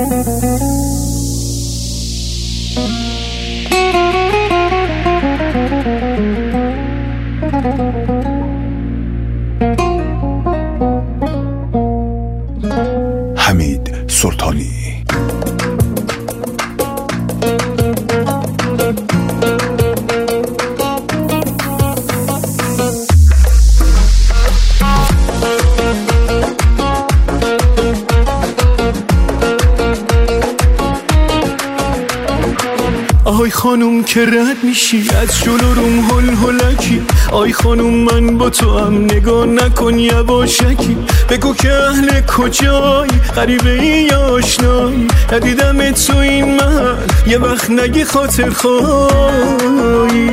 حمید سلطانی. آی خانوم که رد میشی از جلو روم هل هلکی، آی خانوم من با تو هم نگاه نکن یواشکی، بگو که اهل کجایی، غریبه ای یا آشنایی، ندیدم تو این محل یه وقت نگی خاطر خواهی.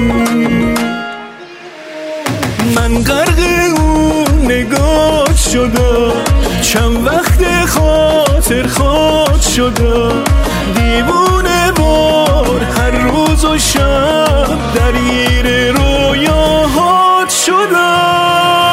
من غرق اون نگاه شدم، چند وقت خاطر خواد شدم، دیوونه بار هر روز و شب درگیر رویاهات شدم.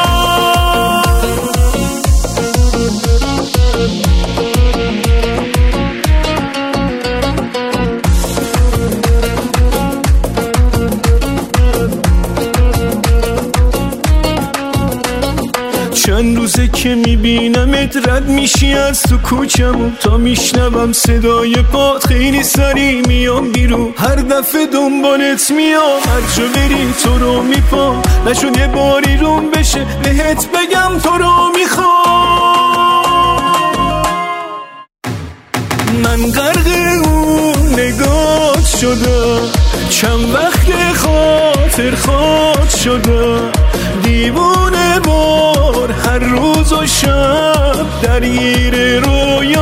چند روزه که میبینمت رد میشی از تو کوچم، تا میشنوم صدای پات خیلی سریع میام بیرون، هر دفعه دنبالت میام، هر جا بری تو رو میپام، نشون یه باری روم بشه بهت بگم تو رو میخوام. من غرق اون نگاه شدم، چند وقت خاطر خواد شدم، دیوونه بار هر روز و شب درگیر رویا